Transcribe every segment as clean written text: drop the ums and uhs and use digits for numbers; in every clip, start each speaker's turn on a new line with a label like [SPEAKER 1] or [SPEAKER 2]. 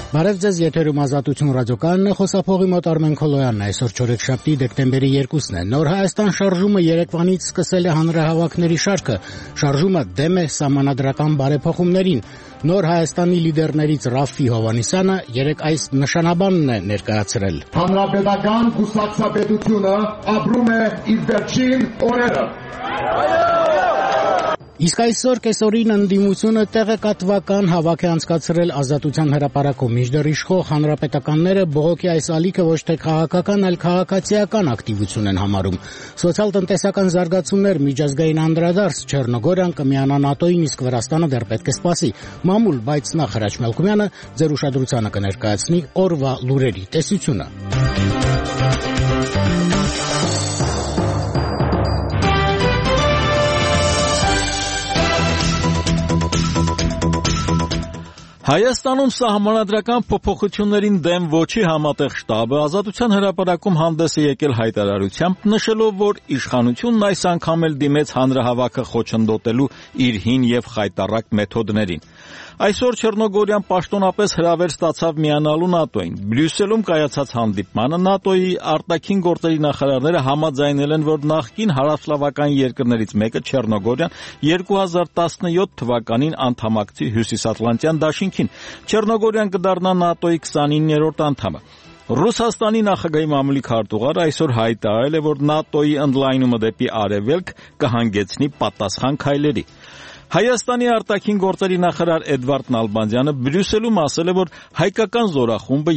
[SPEAKER 1] Բարև ձեզ, եթերում Ազատություն ռադիոկայանն է, խոսափողի մոտ Արմեն Քոլոյանն է, այսօր չորեքշաբթի դեկտեմբերի 2-ն է։ Նոր Հայաստան շարժումը երեկվանից սկսել է հանրահավաքների շարքը, շարժումը դեմ է սահմանադրական բարեփոխումներին։ Նոր Հայաստանի լիդերներից Ռաֆֆի Հովհաննիսյանը երեկ այս նշանաբանն է ներկայացրել։
[SPEAKER 2] Հանրապետական կուսակցապետությունը ապրում է իր վերջին օրերը։
[SPEAKER 1] Իսկ այսօր կեսօրին ընդդիմությունը տեղեկատվական հավաք է անցկացրել Ազատության հրապարակում, մինչդեռ իշխող հանրապետականները բողոքի այս ալիքը ոչ թե քաղաքական, այլ քաղաքացիական ակտիվություն են համարում։ Սոցիալ-տնտեսական զարգացումներ, միջազգային անդրադարձ, Չեռնոգորիան կմիանա ՆԱՏՕ-ին, իսկ Վրաստանը դեռ պետք է սպասի։ Մամուլ, բայց նախ Հրաչ Մելքումյանը ձեր ուշադրությանը կներկայացնի օրվա լուրերի տեսությունը։
[SPEAKER 3] Հայաստանում սահմանադրական փոփոխություններին դեմ ոչի համատեղ շտաբը Ազատության հրապարակում հանդես է եկել հայտարարությամբ, նշելով, որ իշխանությունն այս անգամ էլ դիմեց հանրահավաքը խոչընդոտելու իր հին եւ խայտառակ մեթոդներին։ Այսօր Չեռնոգորիան պաշտոնապես հրավեր ստացավ միանալու ՆԱՏՕ-ին։ Բրյուսելում կայացած հանդիպմանը ՆԱՏՕ-ի արտաքին գործերի նախարարները համաձայնել են, որ նախկին հարավսլավական երկրներից մեկը Չեռնոգորիան 2017 թվականին անդամակցի Հյուսիսատլանտյան դաշինքին։ Չեռնոգորիան կդառնա ՆԱՏՕ-ի 29-րդ անդամը։ Ռուսաստանի նախագահի մամուլի քարտուղարը այսօր հայտարարել է, որ ՆԱՏՕ-ի ընդլայնումը դեպի արևելք կհանգեցնի պատասխան քայլերի։ Հայաստանի արտաքին գործերի նախարար Էդվարդ Նալբանդյանը Բրյուսելում ասել է, որ հայկական զորախումբը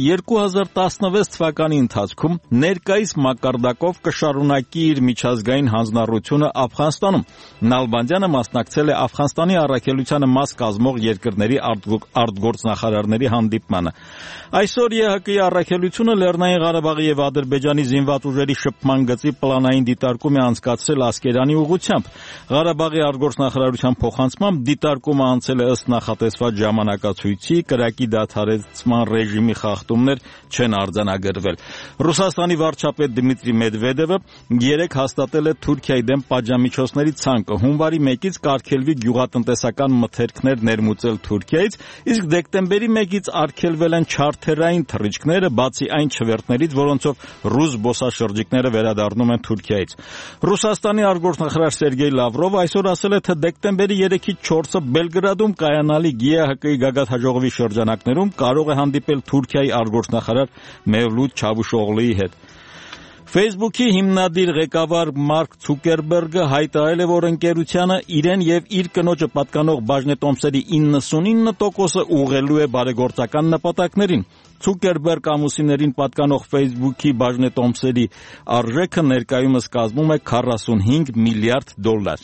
[SPEAKER 3] 2016 թվականի ընթացքում ներկայիս մակարդակով կշարունակի իր միջազգային հանձնառությունը Աֆղանստանում։ Նալբանդյանը մասնակցել է Աֆղանստանի առաքելությանը մաս կազմող երկրների արտգործնախարարների հանդիպմանը։ Այսօր ԵՀԿ-ի առաքելությունը Լեռնային Ղարաբաղի եւ Ադրբեջանի զինված ուժերի շփման գծի պլանային դիտարկում է անցկացրել Ասկերանի ուղղությամբ։ Ղարաբաղի արտգործնախարարության փոխանցմամբ դիտարկումը անցել է ըստ նախատեսված ժամանակացույցի, կրակի դադարեցման ռեժիմի խախտումներ չեն արձանագրվել։ Ռուսաստանի վարչապետ Դմիտրի Մեդվեդևը երեկ հաստատել է Թուրքիայի դեմ պատժամիջոցների ցանկը հունվարի 1-ից կարգելվի գյուղատնտեսական մթերքներ ներմուծել Թուրքիայից, իսկ դեկտեմբերի 1-ից արգելվել են չարթերային թռիչքները, բացի այն չվերթներից, որոնցով ռուս զբոսաշրջիկները վերադառնում են Թուրքիայից։ Ռուսաստանի արտգործնախարար Սերգեյ Լավրովը այսօր ասել է, թե դեկտեմբերի 3-ից 4-ը Բելգրադում կայանալիք ԵՀԿ-ի գագաթնաժողովի շրջանակներում կարող է հանդիպել Թուրքիայի արտգործնախարար Մևլութ Չավուշօղլուի հետ։ Facebook-ի հիմնադիր ղեկավար Մարկ Ցուկերբերգը հայտարարել է, որ ընկերությանը իրեն եւ իր կնոջը պատկանող բաժնետոմսերի 99%-ը ուղղելու է բարեգործական նպատակներին։ Ցուկերբերգ ամուսիններին պատկանող Facebook-ի բաժնետոմսերի արժեքը ներկայումս կազմում է $45 միլիարդ։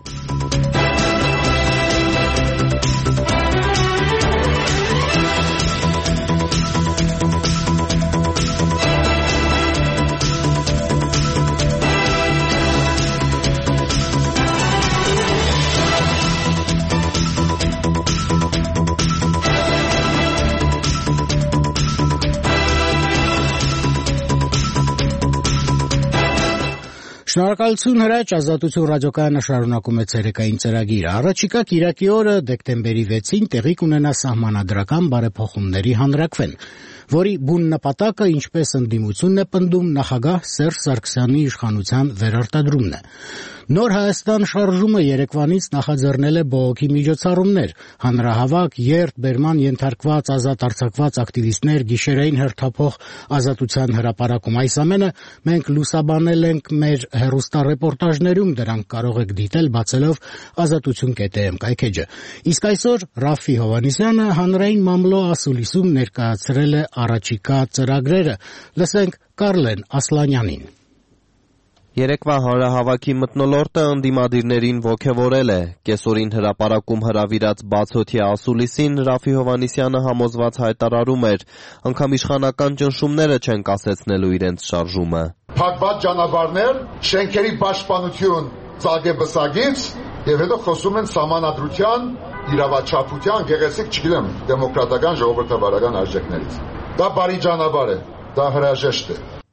[SPEAKER 1] Շնորհակալություն Հրաչ, Ազատություն ռադիոկայանը շարունակում է ցերեկային ծրագիրը։ Առաջիկա կիրակի օրը դեկտեմբերի 6-ին տեղի կունենա սահմանադրական բարեփոխումների հանրաքվեն, որի բուն նպատակը, ինչպես ընդդիմությունն է պնդում, նախագահ Սերժ Սարգսյանի իշխանության վերարտադրումն է։ Նոր Հայաստան շարժումը երեկվանից նախաձեռնել է բողոքի միջոցառումներ, հանրահավաք, երթ, բերման ենթարկված ազատ արձակված ակտիվիստներ, գիշերային հերթափոխ Ազատության հրապարակում։ Այս ամենը մենք լուսաբանել ենք մեր հեռուստառեպորտաժներում, դրանք կարող եք դիտել բացելով azatutun.am կայքեջը։ Իսկ այսօր Ռաֆֆի Հովհաննիսյանը հանրային մամլո ասուլիսում ներկայացրել է առաջիկա ծրագրերը։ Լսենք Կարլեն Ասլանյանին։
[SPEAKER 4] Երեկվա հանրահավաքի մթնոլորտը ընդդիմադիրներին ոգևորել է։ Կեսօրին հրապարակում հրավիրած բացօթյա ասուլիսին Ռաֆֆի Հովհաննիսյանը համոզված հայտարարում էր, անգամ իշխանական ճնշումները չեն կասեցնելու իրենց շարժումը։
[SPEAKER 2] Փակված ճանապարհներ, շենքերի պաշտպանություն ծագեբսագից եւ հետո խոսում են սահմանադրության, իրավաչափության, գեղեցիկ, չգիտեմ, դեմոկրատական ժողովրդավարական արժեքներից։ Դա բարի ճանապարհ է, դա հրաժեշտ է։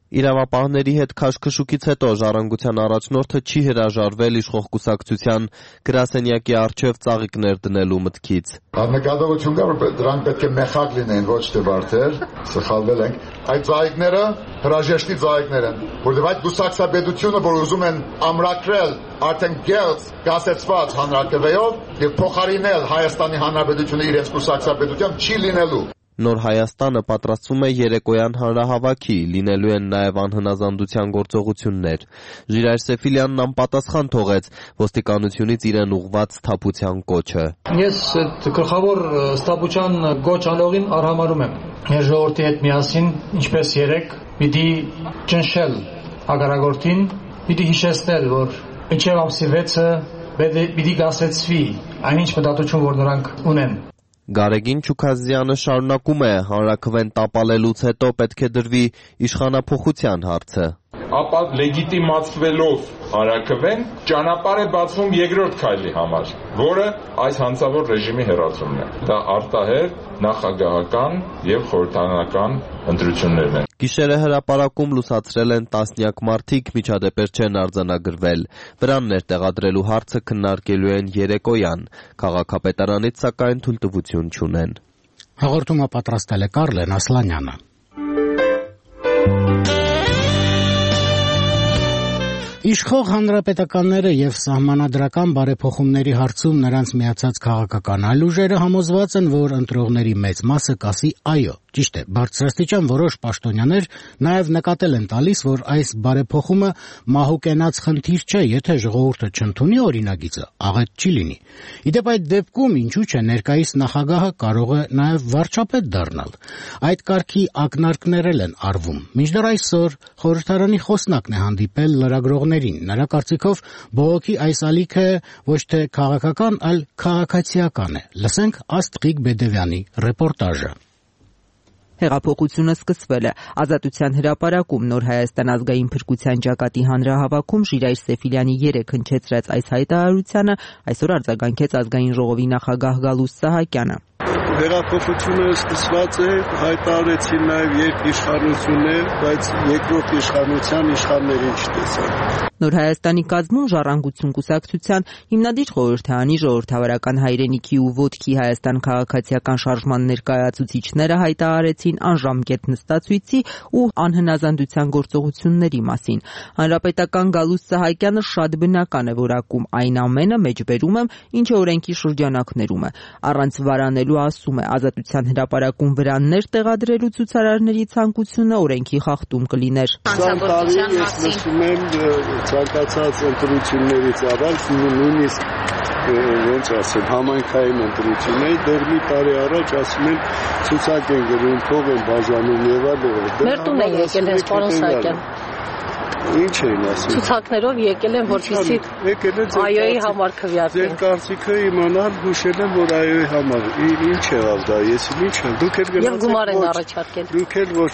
[SPEAKER 4] Իրավապահների հետ քաշքշուկից հետո ժառանգության առաջնորդը չի հրաժարվել իշխող կուսակցության գրասենյակի առջև ծաղիկներ դնելու մտքից։
[SPEAKER 2] Նկատողություն կա, որ դրանք պետք է մեխակ լինեն, ոչ թե բարդեր, սխալվել ենք։ Այդ ծաղիկները հրաժեշտի ծաղիկներ են, որովհետև այդ կուսակցաբեդությունը, որ ուզում են ամրագրել արդեն գերծ գասեցված հանրակրվեով եւ փոխարինել Հայաստանի Հանրապետությունը իրենց կուսակցաբեդությամբ չի լինելու։
[SPEAKER 4] Նոր Հայաստանը պատրաստվում է երեկոյան հանրահավաքի, լինելու են նաև անհնազանդության գործողություններ։ Ժիրայր Սեֆիլյանն անպատասխան թողեց ոստիկանությունից իրեն ուղղված սթափության կոչը։
[SPEAKER 5] Ես այդ գլխավոր սթափության կոչ անողին արհամարում եմ։ Մեր ժողովրդի հետ միասին, ինչպես երեք, պիտի ճնշել հակառակորդին, պիտի հիշեցնել, որ մինչև ամսի 6-ը պիտի գասեցվի այնինչ մտածություն, որ նրանք ունեն։
[SPEAKER 4] Գարեգին Չուքազյանը շարունակում է, հանրաքվեն տապալելուց հետո պետք է դրվի իշխանափոխության հարցը։
[SPEAKER 6] Ապա լեգիտիմացվելով հանրաքվեն ճանապարհ է բացվում երկրորդ քայլի համար, որը այս հանցավոր ռեժիմի հեռացումն է։ Դա արտահերթ, նախագահական եւ խորհրդարանական ընտրություններն են։
[SPEAKER 4] Գիշերը հրապարակում լուսացրել են տասնյակ մարդիկ, միջադեպեր չեն արձանագրվել։ Վրաններ տեղադրելու հարցը քննարկելու են երեկոյան։ Քաղաքապետարանից սակայն թույլտվություն չունեն։
[SPEAKER 1] Հաղորդումը պատրաստել է Կարլեն Ասլանյանը։ Իշխող հանրապետականները եւ սահմանադրական բարեփոխումների հարցում նրանց միացած քաղաքական այլ ուժերը համոզված են, որ ընտրողների մեծ մասը կասի այո։ Ճիշտ է, բարձրաստիճան որոշ պաշտոնյաներ նաև նկատել են տալիս, որ այս բարեփոխումը մահուկենաց խնդիր չէ, եթե ժողովուրդը չընդունի օրինագիծը, աղետ չի լինի։ Իդեպ այդ դեպքում ինչու՞ չէ ներկայիս նախագահը կարող է նաև վարչապետ դառնալ։ Այդ կարգի ակնարկներ են արվում։ Մինչդեռ այսօր խորհրդարանի խոսնակն է հանդիպել լրագրողներին։ Նրա կարծիքով բողոքի այս ալիքը ոչ թե քաղաքական, այլ քաղաքացիական է։ Լսենք Աստղիկ Բեդևյանի ռեպորտաժը։
[SPEAKER 7] Հեղափոխությունը սկսվել է։ Ազատության հրապարակում Նոր Հայաստան ազգային փրկության ճակատի հանրահավաքում Ժիրայր Սեֆիլյանի 3 հնչեցրած այս հայտարարությանը այսօր արձագանքեց ազգային ժողովի նախագահ Գալուստ Սահակյանը։
[SPEAKER 8] Հեղափոխությունը սկսված է, հայտարարեցին նաև երկիշխանություններ, բայց երկրորդ իշխանության իշխաններին չտեսան։
[SPEAKER 7] Նոր Հայաստանի կազմում Ժառանգություն կուսակցության հիմնադիր խորհրդարանի ժողովրդավարական հայրենիքի ու ոտքի Հայաստան քաղաքացիական շարժման ներկայացուցիչները հայտարարեցին անժամկետ նստացույցի ու անհնազանդության գործողությունների մասին։ Հանրապետական Գալուստ Սահակյանը շատ բնական է որակում այն ամենը մեջբերում եմ, ինչը օրենքի շրջանակներում է։ Առանց վարանելու ասում է ազատության հրապարակում վրաններ տեղադրելու ցուցարարների ցանկությունը օրենքի խախտում կլիներ։
[SPEAKER 8] Հանցագործության մասին ցանկացած ընտրություններից առաջ նույնիսկ ոնց ասեմ համայնքային ընտրությունների դեռ մի տարի առաջ ասում են ցուցակ են գրում, փող են բաժանում եւ այլն։
[SPEAKER 9] Մեր տուն է եկել հենց պարոն Սահակյան։
[SPEAKER 8] Ինչ էին ասում։
[SPEAKER 9] Ցուցակներով եկել են, որպեսզի այոյի համար քվեարկեն։
[SPEAKER 8] Ձեր կարծիքը իմանալ, հուշել եմ, որ այոյի համար ինչ եղավ դա, ես ինչ եմ։ Դուք էլ
[SPEAKER 9] գնացեք։ Եվ գումար են առաջարկել։
[SPEAKER 8] Դուք էլ ոչ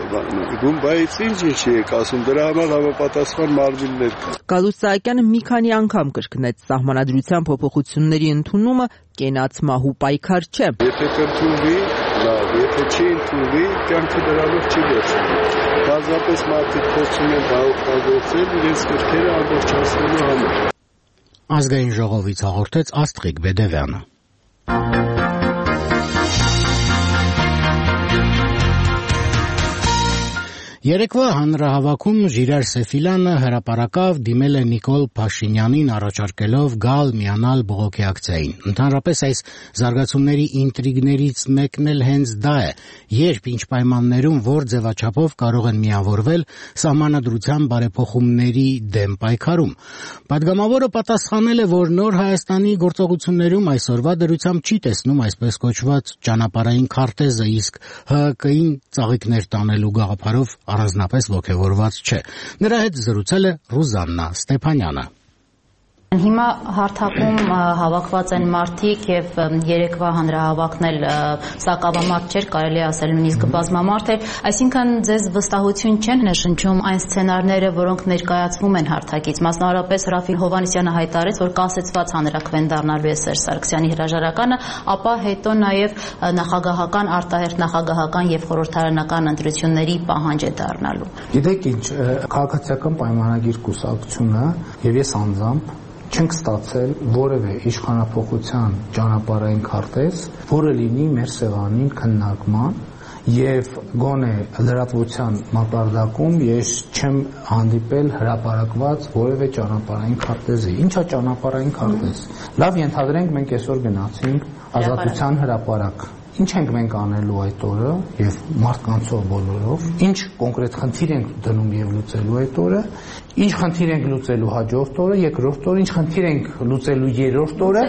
[SPEAKER 8] բայց ինչ եք ասում, դրա համար համապատասխան մարմիններ կա։
[SPEAKER 7] Գալուստ Սահակյանը մի քանի անգամ կրկնեց սահմանադրության փոփոխությունների ընդունումը կենաց մահու պայքար չէ։
[SPEAKER 8] Եթե կընդունվի, լավ, եթե չի ընդունվի, կյանքը դրանով չի վերջանում։ Բազմապես մարդիկ փորձում են դա օգտագործել իրենց կրքերը ամբողջացնելու համար։
[SPEAKER 1] Ազգային ժողովից հաղորդեց Աստղիկ Բեդևյանը։ Երեկվա հանրահավաքում Ժիրայր Սեֆիլյանը հրապարակավ դիմել է Նիկոլ Փաշինյանին առաջարկելով գալ միանալ բողոքի ակցիային։ Ընդհանրապես այս զարգացումների ինտրիգներից մեկն էլ հենց դա է, երբ ինչ պայմաններում որ ձևաչափով կարող են միավորվել սահմանադրության բարեփոխումների դեմ պայքարում։ Պատգամավորը պատասխանել է, որ Նոր Հայաստանի գործողություններում այսօրվա դրությամբ չի տեսնում այսպես կոչված ճանապարհային քարտեզը, իսկ ՀՀԿ-ին ծաղիկներ տանելու գաղափարով առանձնապես ոգևորված չէ։ Նրա հետ զրուցել է Ռուզաննա Ստեփանյանը։
[SPEAKER 10] Հիմա հարթակում հավաքված են մարդիկ եւ երեկվա հանրահավաքն էլ սակավամարտ չէր, կարելի ասել նույնիսկ բազմամարտ էր, այսինքն ձեզ վստահություն չեն նշնչում այն սցենարները, որոնք ներկայացվում են հարթակից, մասնավորապես Ռաֆիկ Հովհաննիսյանը հայտարարեց, որ կասեցված հանրաքվեն դառնալու է Սերժ Սարգսյանի հրաժարականը, ապա հետո նաեւ նախագահական, արտահերթ նախագահական եւ խորհրդարանական ընտրությունների պահանջ է դառնալու։
[SPEAKER 11] Գիտեք ինչ, քաղաքացիական պայմանագիր կուսակցությունը եւ ես անձամբ չենք ստացել որևէ իշխանափոխության ճանապարհային քարտեզ, որը լինի մեր սեղանին քննարկման եւ գոնե լրատվության մակարդակում ես չեմ հանդիպել հրապարակված որևէ ճանապարհային քարտեզի։ Ինչա ճանապարհային քարտեզ։ Լավ, ենթադրենք մենք այսօր գնացինք Ազատության հրապարակ։ Ինչ ենք մենք անելու այդ օրը եւ մարդկանցով բոլորով, ինչ կոնկրետ խնդիր ենք դնում եւ լուծելու այդ օրը, ինչ խնդիր ենք լուծելու հաջորդ օրը, երկրորդ օրը, ինչ խնդիր ենք լուծելու երրորդ օրը,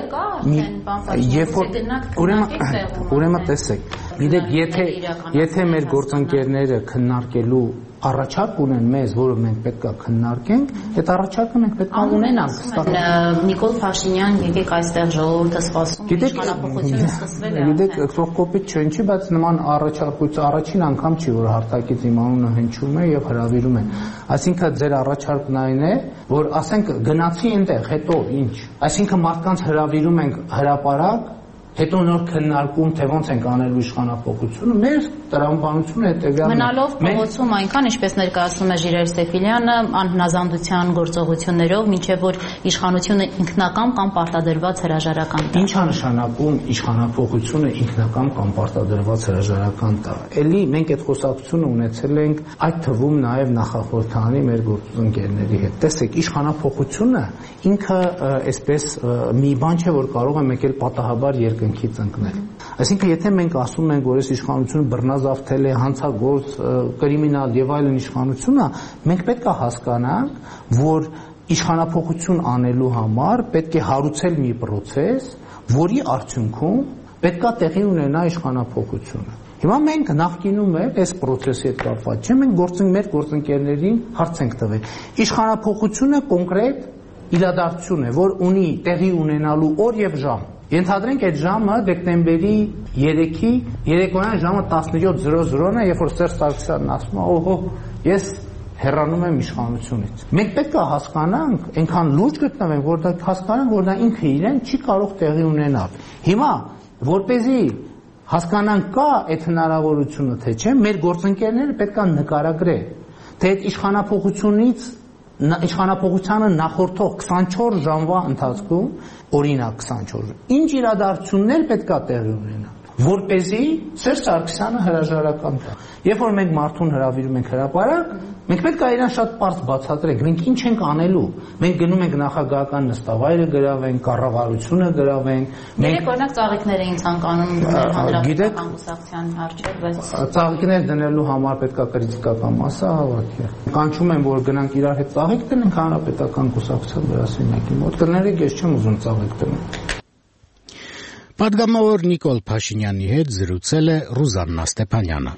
[SPEAKER 11] երբ որ ուրեմն տեսեք, գիտեք, եթե մեր գործընկերները քննարկելու առաջարկ ունեն մեզ, որը մենք պետքա քննարկենք, այդ առաջարկը մենք պետքա ունենանք։
[SPEAKER 10] Նիկոլ Փաշինյան, եկեք այստեղ ժողովուրդը սպասում, իշխանապողությունը սկսվել է։
[SPEAKER 11] Գիտեք, թող կոպիտ չընչի, բայց նման առաջարկույց առաջին անգամ չի, որ հարթակից իմ անունը հնչում է եւ հրավիրում են։ Այսինքն ձեր առաջարկն այն է, որ ասենք գնացի այնտեղ, հետո ինչ։ Այսինքն մարդկանց հրավիրում ենք հրապարակ, հետո նոր քննարկում, թե ոնց ենք անելու իշխանապողությունը, մեր տրամաբանությունը հետևյալն է։
[SPEAKER 10] Մնալով փողոցում այնքան, ինչպես ներկայացնում է Ժիրայր Սեֆիլյանը, անհնազանդության գործողություններով, մինչև որ իշխանությունը ինքնական կամ պարտադրված հրաժարական տա։
[SPEAKER 11] Ինչ է նշանակում իշխանապողությունը ինքնական կամ պարտադրված հրաժարական տա։ Էլի մենք այդ խոսակցությունը ունեցել ենք այդ թվում նաև նախախորհրդանի մեր գործընկերների հետ։ Տեսեք, իշխանապողությունը ինքը այսպես մի բան չէ, որ կարող է մեկ էլ պատահաբար երկնքից ընկնել։ Այսինքն, եթե մենք ասում ենք, որ այս իշխանությունը բռնազավթել է, հանցագործ, կրիմինալ եւ այլն իշխանությունը, մենք պետք է հասկանանք, որ իշխանապողություն անելու համար պետք է հարուցել մի process, որի արդյունքում պետք է տեղի ունենա իշխանապողությունը։ Հիմա մենք նախկինում էլ այս process-ի հետ կապված չէ, մենք մեր գործընկերներին հարց ենք տվել։ Իշխանապողությունը կոնկրետ իրադարձություն է, որ ունի տեղի ունենալու օր եւ ժամ։ Ենթադրենք այդ ժամը դեկտեմբերի 3-ի երեկոյան ժամը 17:00-ն է, երբ որ Սերժ Սարգսյանն ասում է, օհո, ես հեռանում եմ իշխանությունից։ Մենք պետք է հասկանանք, այնքան լուրջ գտնվենք, որ դա հասկանանք, որ դա ինքը իրեն չի կարող տեղի ունենալ։ Հիմա, որպեսզի հասկանանք կա այդ հնարավորությունը թե չէ, մեր գործընկերները պետք է նկարագրեն, թե այդ իշխանապողությանը նախորդող 24 ժամվա ընթացքում, օրինակ 24, ինչ իրադարձություններ պետք է տեղի ունենան, որպեսզի Սերժ Սարգսյանը հրաժարական տա։ Երբ որ մենք մարդուն հրավիրում ենք հրապարակ, մենք պետք է իրան շատ պարզ բացատրենք, մենք ինչ ենք անելու։ Մենք գնում ենք նախագահական նստավայրը գրավենք, կառավարությունը գրավենք։
[SPEAKER 10] Մենք օրինակ ծաղիկներ էին ցանկանում հանրապետական կուսակցության առջև, բայց
[SPEAKER 11] ծաղիկներ դնելու համար պետք է կրիտիկական մասը հավաքի։ Կանչում են, որ գնանք իրար հետ ծաղիկ դնենք հանրապետական կուսակցության գրասենյակի մոտ։ Կներեք, ես չեմ ուզում ծաղիկ դնել։
[SPEAKER 1] Պատգամավոր Նիկոլ Փաշինյանի հետ զրուցել է Ռուզաննա Ստեփանյանը։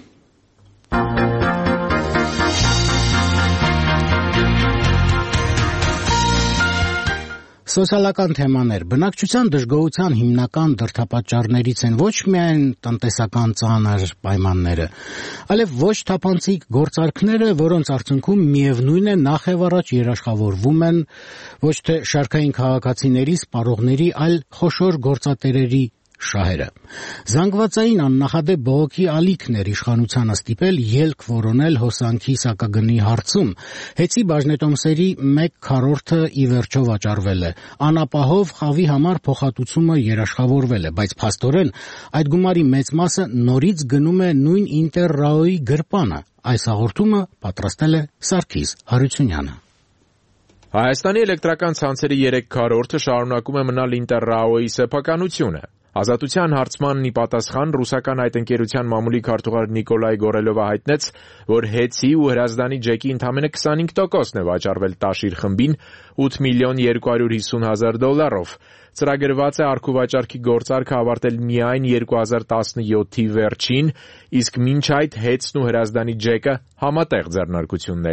[SPEAKER 1] Սոցիալական թեմաներ բնակչության դժգոհության հիմնական դրդապատճառներից են ոչ միայն տնտեսական ծանր պայմանները, այլև ոչ թափանցիկ գործարքները, որոնց արդյունքում միևնույն է նախ եւ առաջ երաշխավորվում են ոչ թե շարքային քաղաքացիների, սպառողների, այլ խոշոր գործատերերի շահերը։ Զանգվածային աննախադեպ բողոքի ալիքն էր իշխանությանը ստիպել ելք որոնել հոսանքի սակագնի հարցում։ Հեծի բաժնետոմսերի 1/4-ը ի վերջո վաճառվել է։ Անապահով խավի համար փոխհատուցումը երաշխավորվել է, բայց փաստորեն այդ գումարի մեծ մասը նորից գնում է նույն Ինտերրաոյի գրպանը։ Այս հաղորդումը պատրաստել է Սարգիս Հարությունյանը։
[SPEAKER 12] Հայաստանի էլեկտրական ցանցերի 3/4-ը շարունակում է մնալ Ինտերրաոյի սեփականությունը։ Ազատության հարցմանն ի պատասխան ռուսական այդ ընկերության մամուլի քարտուղար Նիկոլայ Գորելովը հայտնեց, որ Հեցի ու Հրազդանի ջեկի ընդամենը 25%-ն է վաճառվել Տաշիր խմբին $8,250,000-ով։ Ծրագրված է առքուվաճառքի գործարքը ավարտել միայն 2017-ի վերջին, իսկ մինչ այդ Հեցն ու Հրազդանի ջեկը համատեղ ձեռնարկություններ են։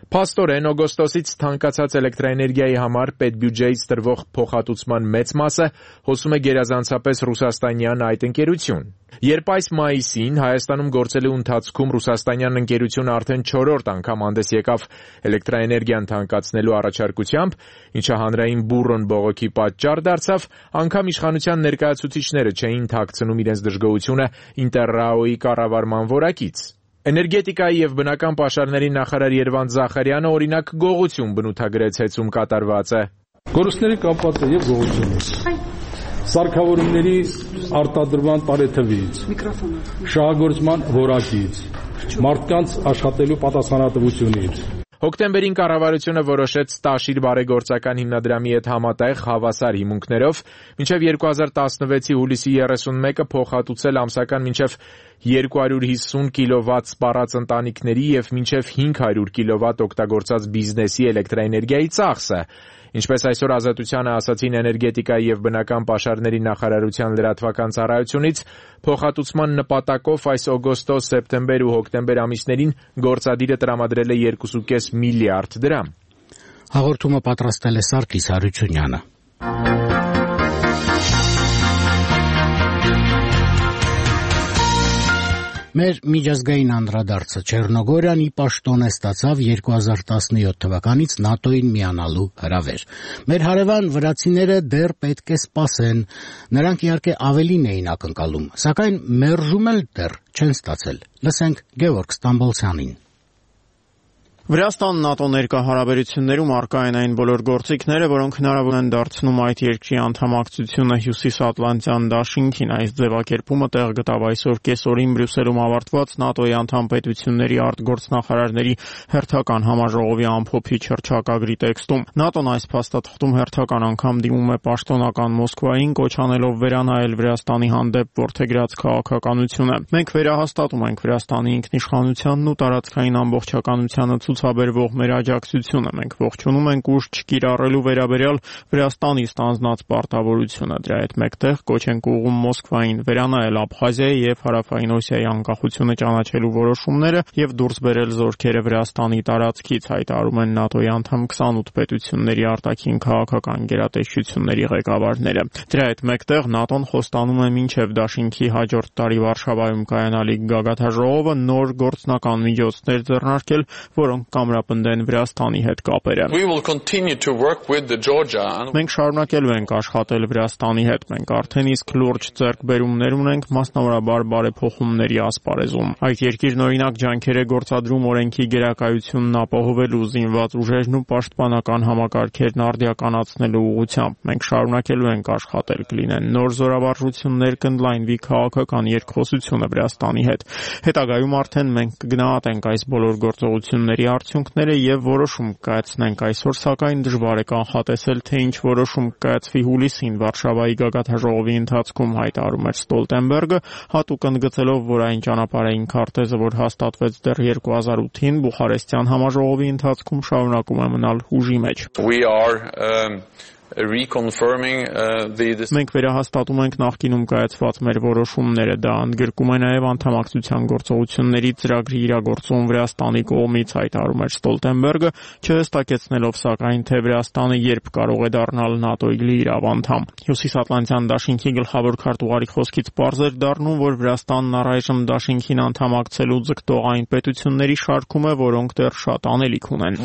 [SPEAKER 12] Փաստորեն օգոստոսից թանկացած էլեկտրաէներգիայի համար պետբյուջեից տրվող փոխհատուցման մեծ մասը հոսում է գերազանցապես ռուսաստանյան այդ ընկերություն։ Երբ այս մայիսին Հայաստանում գործելու ընթացքում ռուսաստանյան ընկերությունը արդեն 4-րդ անգամ հանդես եկավ էլեկտրաէներգիան թանկացնելու առաջարկությամբ, ինչը հանրային բուռն բողոքի պատճառ դարձավ, անգամ իշխանության ներկայացուցիչները չէին թաքցնում իրենց դժգոհությունը Ինտերրաոյի կառավարման որակից։ Էներգետիկայի եւ բնական պաշարների նախարար Երվանդ Զախարյանը օրինակ գողություն բնութագրեց հեծում կատարվածը։
[SPEAKER 13] Կորուստների կապված է եւ գողությունը։ Սարքավորումների արտադրման տարեթվից, շահագործման որակից, մարդկանց աշխատելու պատասխանատվությունից։
[SPEAKER 12] Հոկտեմբերին կառավարությունը որոշեց Տաշիր բարեգործական հիմնադրամի հետ համատեղ հավասար հիմունքներով մինչև 2016-ի հուլիսի 31-ը փոխհատուցել ամսական մինչև 250 կՎտ սպառած ընտանիքների եւ մինչև 500 կՎտ օգտագործած բիզնեսի էլեկտրաէներգիայի ծախսը։ Ինչպես այսօր Ազատությանը ասացին էներգետիկայի եւ բնական պաշարների նախարարության լրատվական ծառայությունից, փոխհատուցման նպատակով այս օգոստոս, սեպտեմբեր ու հոկտեմբեր ամիսներին գործադիրը տրամադրել է 2.5 միլիարդ դրամ։
[SPEAKER 1] Հաղորդումը պատրաստել է Սարգիս Հարությունյանը։ Մեր միջազգային անդրադարձը Չեռնոգորիան ի պաշտոն է ստացավ 2017 թվականից ՆԱՏՕ-ին միանալու հրավեր։ Մեր հարևան վրացիները դեռ պետք է սպասեն։ Նրանք իհարկե ավելին էին ակնկալում, սակայն մերժում էլ դեռ չեն ստացել։ Լսենք Գևորգ Ստամբոլցյանին։
[SPEAKER 14] Վրաստանն ՆԱՏՕ ներկա հարաբերություններում առկա են այն բոլոր գործիքները, որոնք հնարավոր են դարձնում այդ երկրի անդամակցությունը Հյուսիսատլանտյան դաշինքին։ Այս ձևակերպումը տեղ գտավ այսօր կեսօրին Բրյուսելում ավարտված ՆԱՏՕ-ի անդամ պետությունների արտգործնախարարների հերթական համաժողովի ամփոփիչ հռչակագրի տեքստում։ ՆԱՏՕ-ն այս փաստաթղթում հերթական անգամ դիմում է պաշտոնական Մոսկվային, կոչ անելով վերանայել Վրաստանի հանդեպ որդեգրած քաղաքականությունը։ Մենք վերահաստատում ենք Վրաստանի ինքնիշխանությանն ու տարածքային ամբողջականությանը ցուցաբերվող մեր աջակցությունը։ Մենք ողջունում ենք ուժ չկիրառելու վերաբերյալ Վրաստանի ստանձնած պարտավորությունը։ Դրա հետ մեկտեղ կոչ ենք ուղղում Մոսկվային վերանայել Աբխազիայի եւ Հարավային Օսիայի անկախությունը ճանաչելու որոշումները եւ դուրս բերել զորքերը Վրաստանի տարածքից, հայտարարում են ՆԱՏՕ-ի անդամ 28 պետությունների արտաքին քաղաքական գերատեսչությունների ղեկավարները։ Դրա հետ մեկտեղ ՆԱՏՕ-ն խոստանում է մինչև դաշինքի հաջորդ տարի Վարշավայում կայանալիք գագաթաժողովը նոր գործնական միջոցներ ձեռնարկել, որոնք կամրապնդեն Վրաստանի հետ կապերը։ Մենք շարունակելու ենք աշխատել Վրաստանի հետ։ Մենք արդեն իսկ լուրջ ձեռքբերումներ ունենք, մասնավորաբար բարեփոխումների ասպարեզում։ Այդ երկիրն օրինակ ջանքեր է գործադրում օրենքի գերակայությունն ապահովելու, զինված ուժերն ու պաշտպանական համակարգերն արդիականացնելու ուղղությամբ։ Մենք շարունակելու ենք աշխատել, կլինեն նոր զորավարժություններ, կընդլայնվի քաղաքական երկխոսությունը Վրաստանի հետ։ Հետագայում արդեն մենք կգնահատենք այս բոլոր գործողությունների արդյունքները եւ որոշում կայացնենք։ Այսօր սակայն դժվար է կանխատեսել, թե ինչ որոշում կայացվի հուլիսին Վարշավայի գագաթաժողովի ընթացքում, հայտարարում էր Ստոլտենբերգը, հատուկ ընդգծելով, որ այն ճանապարհային քարտեզը, որ հաստատվեց դեռ 2008-ին Բուխարեստյան համաժողովի ընթացքում, շարունակում է մնալ ուժի մեջ։ Մենք վերահաստատում ենք նախկինում կայացված մեր որոշումները, դա ընդգրկում է նաև անդամակցության գործողությունների ծրագրի իրագործում Վրաստանի կողմից, հայտարարում էր Ստոլտենբերգը, չհստակեցնելով սակայն, թե Վրաստանը երբ կարող է դառնալ ՆԱՏՕ-ի լիիրավ անդամ։ Հյուսիսատլանտյան դաշինքի գլխավոր քարտուղարի խոսքից պարզ էր դառնում, որ Վրաստանն առայժմ դաշինքին անդամակցելու ձգտող այն պետությունների շարքում է, որոնք դեռ շատ անելիք ունեն։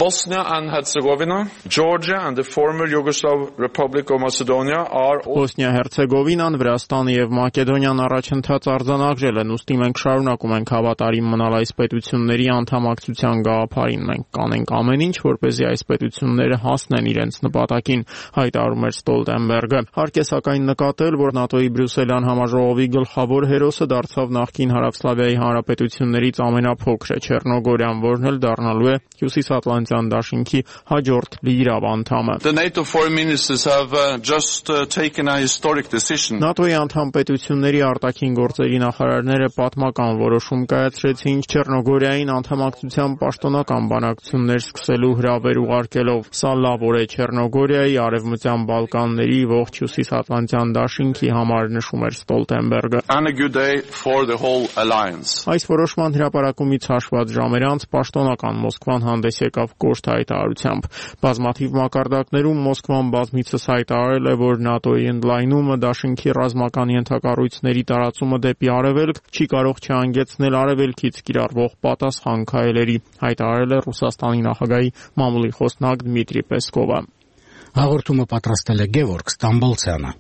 [SPEAKER 14] Բոսնիա-Հերցեգովինան, Վրաստանը եւ Մակեդոնիան առաջընթաց արձանագրել են, ուստի մենք շարունակում ենք հավատարիմ մնալ այս պետությունների անդամակցության գաղափարին։ Մենք կանենք ամեն ինչ, որպեսզի այս պետությունները հասնեն իրենց նպատակին, հայտարարում էր Ստոլտենբերգը։ Հարկ է սակայն նկատել, որ ՆԱՏՕ-ի Բրյուսելյան համաժողովի գլխավոր հերոսը դարձավ նախկին Հարավսլավիայի հանրապետություններից ամենափոքրը Չեռնոգորիան, որն էլ դառնալու է Հյուսիսատլանտյան դաշինքի հաջորդ լիիրավ անդամը։
[SPEAKER 15] ministers have just taken a historic decision.
[SPEAKER 14] ՆԱՏՕ-ի անդամ պետությունների արտաքին գործերի նախարարները պատմական որոշում կայացրեցին Չեռնոգորիային անդամակցության պաշտոնական բանակցություններ սկսելու հրավեր ուղարկելով։ Սա լավ օր է Չեռնոգորիայի, Արևմտյան Բալկանների, ողջ Հյուսիսատլանտյան դաշինքի համար, նշում էր Ստոլտենբերգը։
[SPEAKER 15] And a good day for the whole alliance.
[SPEAKER 14] Այս որոշման հրապարակումից հաշված ժամեր անց պաշտոնական Մոսկվան հանդես եկավ կոշտ հայտարարությամբ։ Բազմաթիվ մակարդակներում Մոսկվան բազմիցս հայտարարել է, որ ՆԱՏՕ-ի ընդլայնումը, դաշինքի ռազմական ենթակառույցների տարածումը դեպի արևելք չի կարող չհանգեցնել արևելքից կիրառվող պատասխան քայլերի, հայտարարել է Ռուսաստանի նախագահի մամուլի խոսնակ Դմիտրի Պեսկովը։
[SPEAKER 1] Հաղորդումը պատրաստել է Գևորգ Ստամբոլցյանը։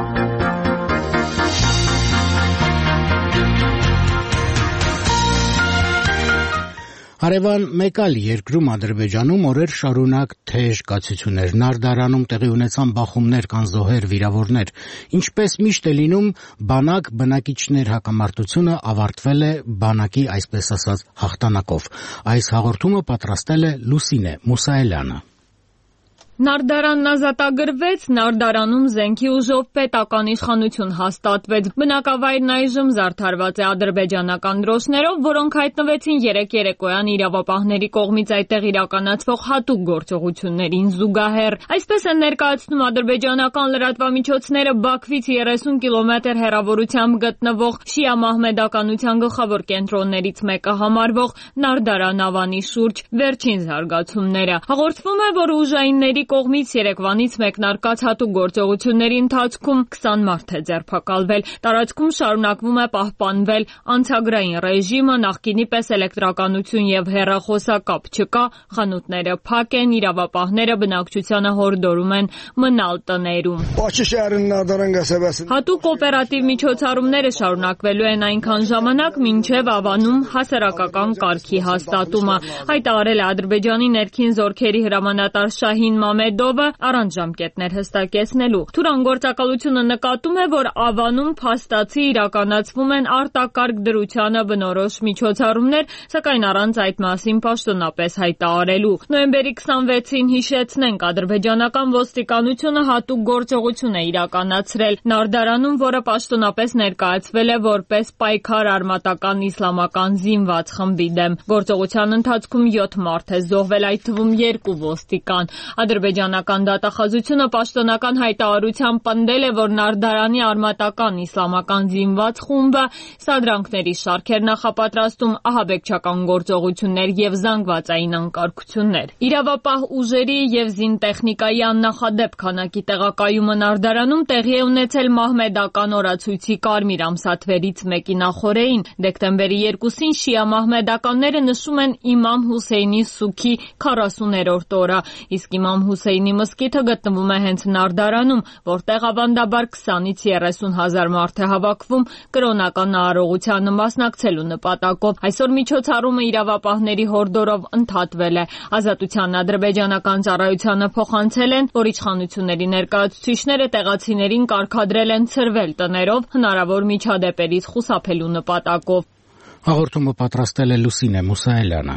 [SPEAKER 1] Հարևան մեկ այլ երկրում Ադրբեջանում օրեր շարունակ թեժ կացություններ, Նարդարանում տեղի ունեցան բախումներ, կան զոհեր, վիրավորներ։ Ինչպես միշտ է լինում, բանակ բնակիչներ հակամարտությունը ավարտվել է բանակի այսպես ասած հաղթանակով։ Այս հաղորդումը պատրաստել է Լուսինե Մուսայելյանը։
[SPEAKER 16] Նարդարանն ազատագրվեց, Նարդարանում զենքի ուժով պետական իշխանություն հաստատվեց։ Բնակավայրն այժմ զարդարված է ադրբեջանական դրոշներով, որոնք հայտնվեցին երեկ երեկոյան իրավապահների կողմից այդտեղ իրականացվող հատուկ գործողություններին զուգահեռ։ Այսպես են ներկայացնում ադրբեջանական լրատվամիջոցները Բաքվից 30 կիլոմետր հեռավորությամբ գտնվող շիա մահմեդականության գլխավոր կենտրոններից մեկը համարվող Նարդարան ավանի շուրջ վերջին զարգացումները։ Հաղորդվում է, որ ուժայինների կողմից երեկվանից մեկնարկած հատուկ գործողությունների ընթացքում 20 մարդ է ձերբակալվել։ Տարածքում շարունակվում է պահպանվել անցագրային ռեժիմը, նախկինի պես էլեկտրականություն եւ հեռախոսակապ չկա, խանութները փակ են, իրավապահները բնակչությանը հորդորում են մնալ տներում։ Հատուկ օպերատիվ միջոցառումները շարունակվելու են այնքան ժամանակ, մինչև ավանում հասարակական կարգի հաստատումը, հայտարարել է Ադրբեջանի ներքին զորքերի հրամանատար Շահին Մամեդովը առանց ժամկետներ հստակեցնելու։ Թուրան գործակալությունը նկատում է, որ ավանում փաստացի իրականացվում են արտակարգ դրությանը բնորոշ միջոցառումներ, սակայն առանց այդ մասին պաշտոնապես հայտարարելու։ Նոյեմբերի 26-ին հիշեցնենք, ադրբեջանական ոստիկանությունը հատուկ գործողություն է իրականացրել Նարդարանում, որը պաշտոնապես ներկայացվել է որպես պայքար արմատական իսլամական զինված խմբի դեմ։ Գործողության ընթացքում 7 մարդ է զոհվել, այդ թվում 2 ոստիկան։ Ադրբեջանական դատախազությունը պաշտոնական հայտարարությամբ պնդել է, որ Նարդարանի արմատական իսլամական զինված խումբը սադրանքների շարք էր նախապատրաստում, ահաբեկչական գործողություններ եւ զանգվածային անկարգություններ։ Իրավապահ ուժերի եւ զինտեխնիկայի աննախադեպ քանակի տեղակայումը Նարդարանում տեղի է ունեցել մահմեդական օրացույցի կարմիր ամսաթվերից մեկի նախօրեին։ Դեկտեմբերի 2-ին շիա մահմեդականները նշում են Իմամ Հուսեյնի սուքի 40-րդ օրը, իսկ Իմամ Հուսեյնի մզկիթը գտնվում է հենց Նարդարանում, որտեղ ավանդաբար 20-ից 30 հազար մարդ է հավաքվում կրոնական արարողությանը մասնակցելու նպատակով։ Այսօր միջոցառումը իրավապահների հորդորով ընդհատվել է։ Ազատության ադրբեջանական ծառայությանը փոխանցել են, որ իշխանությունների ներկայացուցիչները տեղացիներին կարգադրել են ցրվել տներով հնարավոր միջադեպերից խուսափելու նպատակով։
[SPEAKER 1] Հաղորդումը պատրաստել է Լուսինե Մուսայելյանը։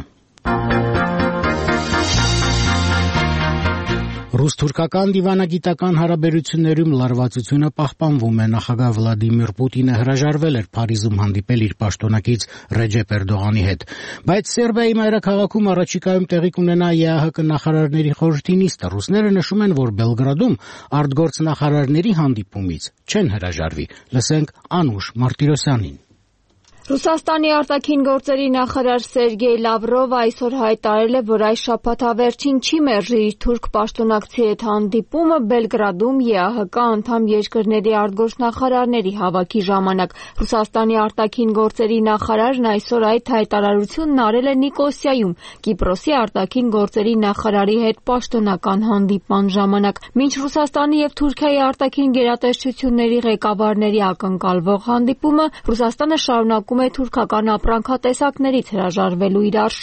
[SPEAKER 1] Ռուս-թուրքական դիվանագիտական հարաբերություններում լարվածությունը պահպանվում է։ Նախագահ Վլադիմիր Պուտինը հրաժարվել էր Փարիզում հանդիպել իր պաշտոնակից Ռեջեփ Էրդողանի հետ։ Բայց Սերբիայի մայրաքաղաքում առաջիկայում տեղի կունենա ԵԱՀԿ նախարարների խորհրդի նիստը։ Ռուսները նշում են, որ Բելգրադում արտգործնախարարների հանդիպումից չեն հրաժարվի։ Լսենք Անուշ Մարտիրոսյանին։
[SPEAKER 17] Ռուսաստանի արտաքին գործերի նախարար Սերգեյ Լավրովը այսօր հայտարարել է, որ այս շաբաթավերջին չի մերժի իր թուրք պաշտոնակցի հետ հանդիպումը Բելգրադում ԵԱՀԿ անդամ երկրների արտգործնախարարների հավաքի ժամանակ։ Ռուսաստանի արտաքին գործերի նախարարն այսօր այդ հայտարարությունն արել է Նիկոսիայում Կիպրոսի արտաքին գործերի նախարարի հետ պաշտոնական հանդիպման ժամանակ։ Մինչ Ռուսաստանի եւ Թուրքիայի արտաքին գերատեսչությունների ղեկավարների ակնկալվող հանդիպումը, Ռուսաստանը շարունակում է թուրքական ապրանքատեսակներից հրաժարվելու իր արշավը։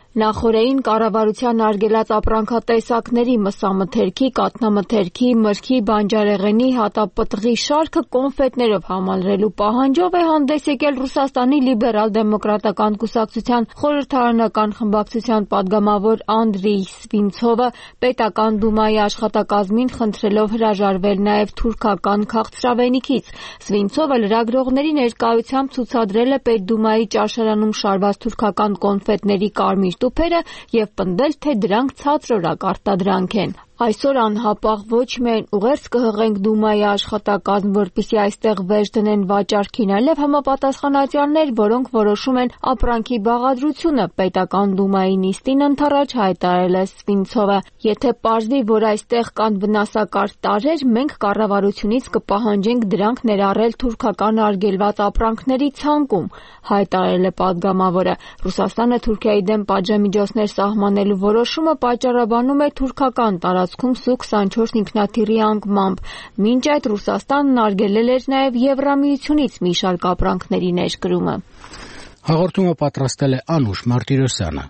[SPEAKER 17] Նախորդին կառավարության արգելած ապրանքատեսակների մսամթերքի, կաթնամթերքի, մրգի, բանջարեղենի, հատապտղի շարքը կոնֆետներով համալրելու պահանջով է հանդես եկել Ռուսաստանի լիբերալ-դեմոկրատական կուսակցության խորհրդարանական խմբակցության պատգամավոր Անդրեյ Սվինցովը պետական դումայի աշխատակազմին խնդրելով հրաժարվել նաև թուրքական քաղցրավենիքից։ Սվինցովը լրագրողների ներկայությամբ ցուցադրել է Պետդումայի ճաշարանում շարված թուրքական կոնֆետների կարմիր տուփերը եւ պնդել, թե դրանք ցածրորակ արտադրանք են։ Այսօր անհապաղ ոչ միայն ուղերձ կհղենք Դումայի աշխատակազմ, որպեսզի այստեղ վեճ դնեն վաճառքին, այլև համապատասխանատյաններ, որոնք որոշում են ապրանքի բաղադրությունը, պետական Դումայի նիստին ընդառաջ հայտարարել է Սվինցովը։ Եթե պարզվի, որ այստեղ կան վնասակար տարրեր, մենք կառավարությունից կպահանջենք դրանք ներառել թուրքական արգելված ապրանքների ցանկում, հայտարարել է պատգամավորը։ Ռուսաստանը Թուրքիայի դեմ պատժամիջոցներ սահմանելու որոշումը պատճառաբանում է թուրքական տարածքում Սու-24 ինքնաթիռի անկմամբ։ Մինչ այդ Ռուսաստանն արգելել էր նաև Եվրամիությունից մի շարք ապրանքների ներկրումը։
[SPEAKER 1] Հաղորդումը պատրաստել է Անուշ Մարտիրոսյանը։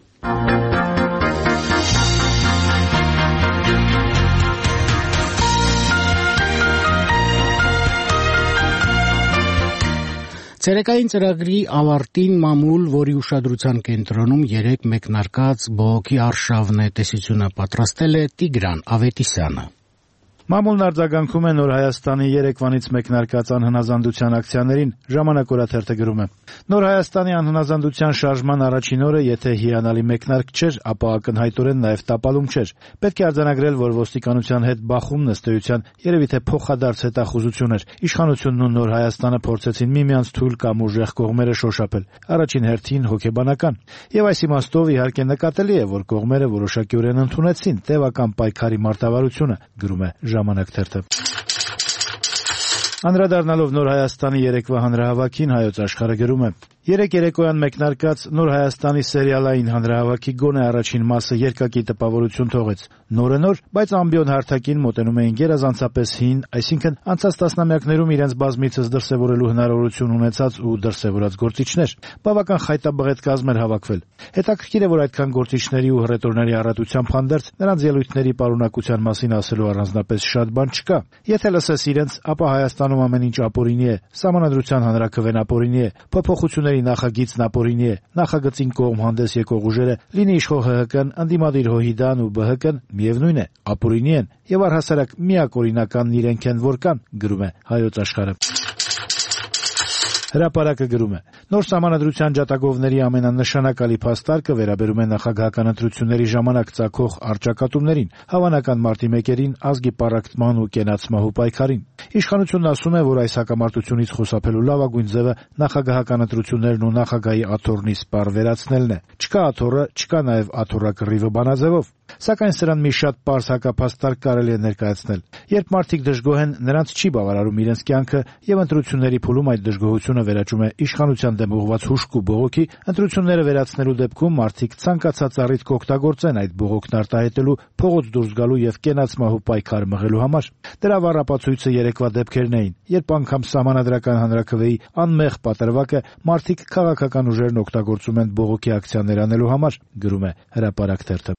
[SPEAKER 1] Ցերեկային ծրագրի ավարտին մամուլ, որի ուշադրության կենտրոնում 3 մեկնարկած բողոքի արշավն է, տեսությունը պատրաստել է Տիգրան Ավետիսյանը։
[SPEAKER 18] Մամուլն արձագանքում է Նոր Հայաստանի երեկվանից մեկնարկած անհնազանդության ակցիաներին, Ժամանակ օրաթերթը գրում է. Նոր Հայաստանի անհնազանդության շարժման առաջին օրը, եթե հիանալի մեկնարկ չէր, ապա ակնհայտորեն նաև տապալում չէր։ Պետք է արձանագրել, որ ոստիկանության հետ բախումն ըստ էության երևի թե փոխադարձ հետախուզություն էր։ Իշխանությունն ու Նոր Հայաստանը փորձեցին միմյանց թույլ կամ ուժեղ կողմերը շոշափել, առաջին հերթին հոգեբանական։ Եվ այս իմաստով իհարկե նկատելի է, որ կողմերը որոշակիորեն ընդունեցին տևական պայքարի մարտավարությունը, գրում է Ժամանակ թերթը։ Անդրադառնալով Նոր Հայաստանի երեկվա հանրահավաքին, Հայոց Աշխարհը գրում է. Երեկ երեկոյան մեկնարկած Նոր Հայաստանի սերիալային հանրահավաքի գոնե առաջին մասը երկակի տպավորություն թողեց։ Նորը նոր, բայց ամբիոն հարթակին մոտենում էին գերազանցապես հին, այսինքն անցած տասնամյակներում իրենց բազմիցս դրսևորելու հնարավորություն ունեցած ու դրսևորած գործիչներ։ Բավական խայտաբղետ կազմ էր հավաքվել։ Հետաքրքիր է, որ այդքան գործիչների ու հռետորների առատությամբ հանդերձ նրանց ելույթների պարունակության մասին ասելու առանձնապես շատ բան չկա։ Եթե լսես իրենց, ապա Հայաստանում ամեն ինչ ապօրինի է, Սահմանադրության հանրաքվեն ապօրինի է, փոփոխությունների նախագիծն ապօրինի է, նախագծին կողմ հանդես եկող ուժերը, լինի իշխող ՀՀԿ-ն, ընդդիմադիր ՀՅԴ-ն ու ԲՀԿ-ն, միևնույն է, ապօրինի են եւ առհասարակ միակ օրինականն իրենք են, որ կան, գրում է Հայոց Աշխարհը։ Հրապարակը գրում է. Նոր Սահմանադրության ջատագովների ամենանշանակալի փաստարկը վերաբերում է նախագահական ընտրությունների ժամանակ ծագող առճակատումներին, հավանական մարտի 1-ին ազգի պառակտման ու կենացմահու պայքարին։ Իշխանությունն ասում է, որ այս հակամարտությունից խուսափելու լավագույն ձևը նախագահական ընտրություններն ու նախագահի աթոռնի սպառ վերացնելն է։ Չկա աթոռը, չկա նաև աթոռակռիվը բանաձևով։ Սակայն սրան մի շատ պարզ հակափաստարկ կարելի է ներկայացնել։ Երբ մարդիկ դժգոհ են, նրանց չի բավարարում իրենց կյանքը եւ ընտրությունների փուլում այդ դժգոհությունը վերաճում է իշխանության դեմ ուղղված հուշք ու բողոքի, ընտրությունները վերացնելու դեպքում մարդիկ ցանկացած առիթ կօգտագործեն այդ բողոքն արտահայտելու, փողոց դուրս գալու եւ կենացմահու պայքար մղելու համար։ Դրա վառապացույցը երեկվա դեպքերն էին, երբ անգամ Սահմանադրական հանրաքվեի անմեղ պատրվակը մարդիկ քաղաքական ուժերն օգտագործում են բողոքի ակցիաներ անելու համար, գրում է Հրապարակ թերթը։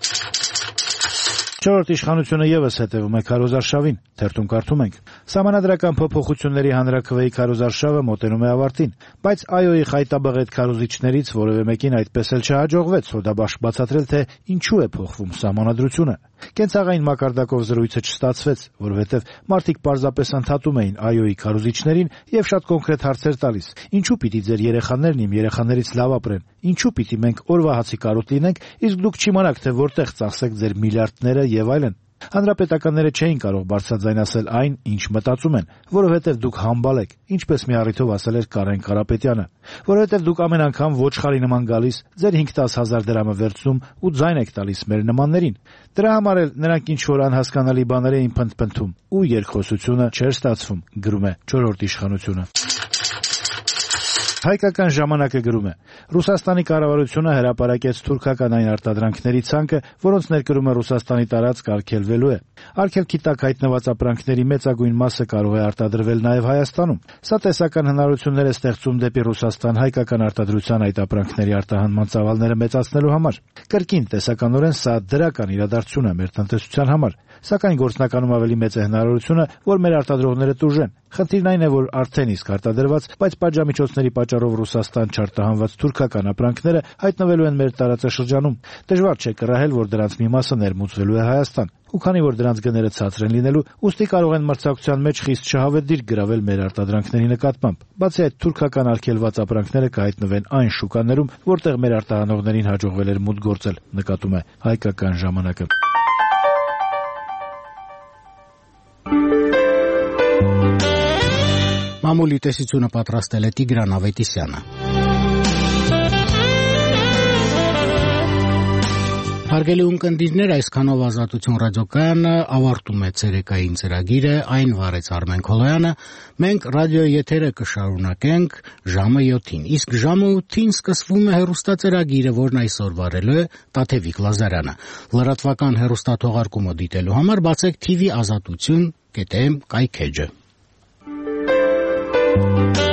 [SPEAKER 18] Չորրորդ իշխանությունը եւս հետևում է քարոզարշավին, թերթում կարդում ենք. Սահմանադրական փոփոխությունների հանրաքվեի քարոզարշավը մոտենում է ավարտին, բայց ԱՅՈ-ի խայտաբղետ քարոզիչներից որևէ մեկին այդպես էլ չհաջողվեց սոդաբաշխ բացատրել, թե ինչու է փոխվում սահմանադրությունը։ Կենցաղային մակարդակով զրույցը չստացվեց, որովհետև մարդիկ պարզապես ընդհատում էին ԱՅՈ-ի քարոզիչներին եւ շատ կոնկրետ հարցեր տալիս. ինչու պիտի ձեր երեխաներն իմ երեխաներից լավ ապրեն, ինչու պիտի մենք օրվա հացի կարոտ լինենք, իսկ դուք չիմանաք, թե որտեղ ծախսեք ձեր միլիարդները եւ այլն։ Հանրապետականները չէին կարող բարձրաձայն ասել այն, ինչ մտածում են, որովհետև դուք համբալ եք, ինչպես մի առիթով ասել էր Կարեն Կարապետյանը, որովհետև դուք ամեն անգամ ոչխարի նման գալիս, ձեր 5-10 հազար դրամը վերցնում ու ձայն եք տալիս մեր նմաններին։ Դրա համար էլ նրանք ինչ-որ անհասկանալի բաներ էին փնթփնթում ու երկխոսությունը չէր ստացվում, գրում է 4-րդ իշխանությունը։ Հայկական ժամանակը գրում է. Ռուսաստանի կառավարությունը հրապարակեց թուրքական այն արտադրանքների ցանկը, որոնց ներկրումը Ռուսաստանի տարածք արգելվելու է։ Արգելքի տակ հայտնված ապրանքների մեծագույն մասը կարող է արտադրվել նաև Հայաստանում։ Սա տեսական հնարավորություններ է ստեղծում դեպի Ռուսաստան հայկական արտադրության այդ ապրանքների արտահանման ծավալները մեծացնելու համար։ Կրկին տեսականորեն սա դրական իրադարձություն է մեր տնտեսության համար, սակայն գործնականում ավելի մեծ է հնարավորությունը, որ մեր արտադրողները տուժեն։ Խնդիրն այն է, որ արդեն իսկ արտադրված, բայց պատժամիջոցների պատճառով Ռուսաստան չարտահանված թուրքական ապրանքները հայտնվելու են մեր տարածաշրջանում։ Դժվար չէ կռահել, որ դրանց մի մասը ներմուծվելու է Հայաստան։ Ու քանի որ դրանց գները ցածր են լինելու, ուստի կարող են մրցակցության մեջ խիստ շահավետ դիրք գրավել մեր արտադրանքների նկատմամբ։ Բացի այդ, թուրքական արգելված ապրանքները կհայտնվեն այն շուկաներում, որտեղ մեր արտահանողներին հաջողվել էր մուտք գործել, նկատում է Հայկական ժամանակը։
[SPEAKER 1] Մամուլի տեսությունը պատրաստել է Տիգրան Ավետիսյանը։ Հարգելի ունկնդիրներ, այսքանով Ազատություն ռադիոկայանը ավարտում է ցերեկային ծրագիրը, այն վարեց Արմեն Քոլոյանը։ Մենք ռադիոյի եթերը կշարունակենք ժամը 7-ին, իսկ ժամը 8-ին սկսվում է հեռուստածրագիրը, որն այսօր վարելու է Տաթևիկ Լազարյանը։ Լրատվական հեռուստաթողարկումը դիտելու համար բացեք TV Ազատություն կայքէջը։